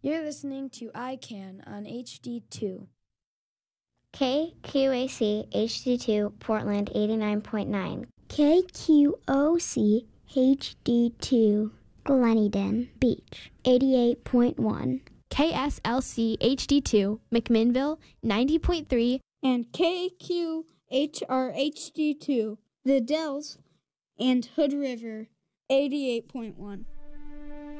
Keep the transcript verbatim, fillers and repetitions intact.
You're listening to I CAN on H D two. K Q A C H D two Portland eighty-nine point nine. K Q O C H D two Gleneden Beach eighty-eight point one. K S L C H D two McMinnville ninety point three. And K Q H R H D two The Dells and Hood River eighty-eight point one.